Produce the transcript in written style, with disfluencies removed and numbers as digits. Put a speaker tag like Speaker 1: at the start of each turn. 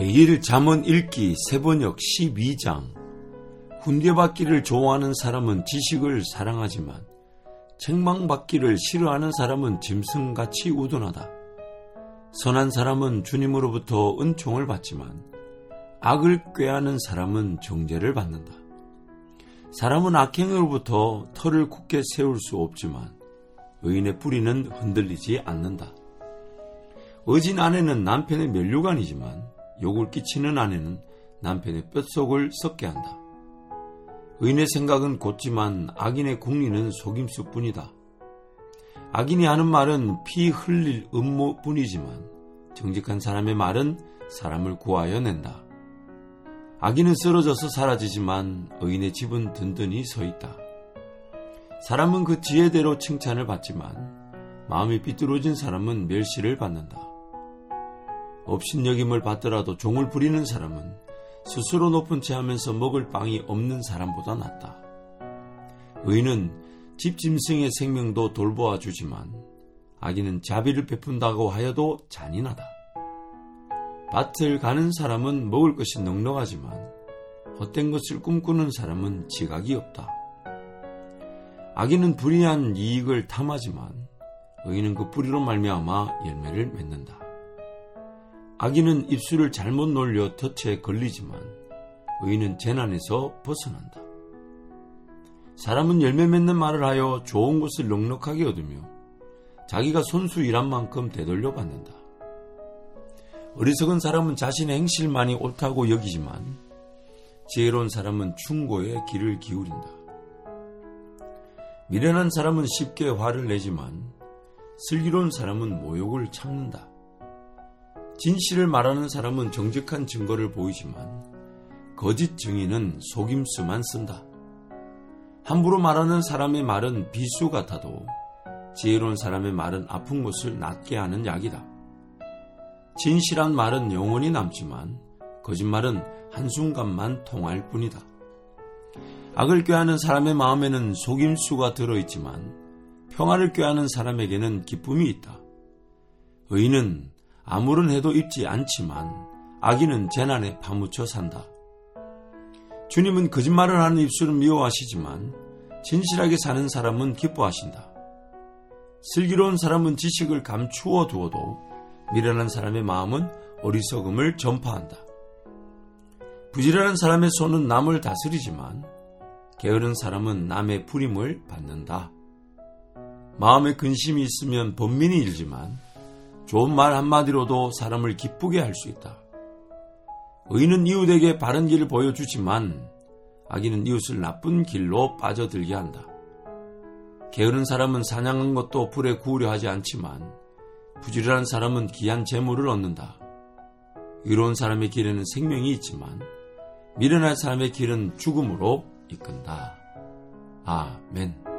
Speaker 1: 매일 잠언 읽기 세번역 12장. 훈계받기를 좋아하는 사람은 지식을 사랑하지만 책망받기를 싫어하는 사람은 짐승같이 우둔하다. 선한 사람은 주님으로부터 은총을 받지만 악을 꾀하는 사람은 정죄를 받는다. 사람은 악행으로부터 털을 굳게 세울 수 없지만 의인의 뿌리는 흔들리지 않는다. 의진 아내는 남편의 면류관이지만 욕을 끼치는 아내는 남편의 뼛속을 썩게 한다. 의인의 생각은 곧지만 악인의 궁리는 속임수뿐이다. 악인이 하는 말은 피 흘릴 음모뿐이지만 정직한 사람의 말은 사람을 구하여 낸다. 악인은 쓰러져서 사라지지만 의인의 집은 든든히 서 있다. 사람은 그 지혜대로 칭찬을 받지만 마음이 삐뚤어진 사람은 멸시를 받는다. 업신여김을 받더라도 종을 부리는 사람은 스스로 높은 채 하면서 먹을 빵이 없는 사람보다 낫다. 의인은 집짐승의 생명도 돌보아 주지만 악인은 자비를 베푼다고 하여도 잔인하다. 밭을 가는 사람은 먹을 것이 넉넉하지만 헛된 것을 꿈꾸는 사람은 지각이 없다. 악인은 불의한 이익을 탐하지만 의인은 그 뿌리로 말미암아 열매를 맺는다. 악인은 입술을 잘못 놀려 덫에 걸리지만 의인은 재난에서 벗어난다. 사람은 열매 맺는 말을 하여 좋은 것을 넉넉하게 얻으며 자기가 손수 일한 만큼 되돌려 받는다. 어리석은 사람은 자신의 행실만이 옳다고 여기지만 지혜로운 사람은 충고에 귀를 기울인다. 미련한 사람은 쉽게 화를 내지만 슬기로운 사람은 모욕을 참는다. 진실을 말하는 사람은 정직한 증거를 보이지만 거짓 증인은 속임수만 쓴다. 함부로 말하는 사람의 말은 비수 같아도 지혜로운 사람의 말은 아픈 곳을 낫게 하는 약이다. 진실한 말은 영원히 남지만 거짓말은 한순간만 통할 뿐이다. 악을 꾀하는 사람의 마음에는 속임수가 들어있지만 평화를 꾀하는 사람에게는 기쁨이 있다. 의인은 아무런 해도 입지 않지만 악인은 재난에 파묻혀 산다. 주님은 거짓말을 하는 입술은 미워하시지만 진실하게 사는 사람은 기뻐하신다. 슬기로운 사람은 지식을 감추어 두어도 미련한 사람의 마음은 어리석음을 전파한다. 부지런한 사람의 손은 남을 다스리지만 게으른 사람은 남의 부림을 받는다. 마음에 근심이 있으면 번민이 일지만 좋은 말 한마디로도 사람을 기쁘게 할 수 있다. 의인은 이웃에게 바른 길을 보여주지만 악인은 이웃을 나쁜 길로 빠져들게 한다. 게으른 사람은 사냥한 것도 불에 구우려 하지 않지만 부지런한 사람은 귀한 재물을 얻는다. 의로운 사람의 길에는 생명이 있지만 미련한 사람의 길은 죽음으로 이끈다. 아멘.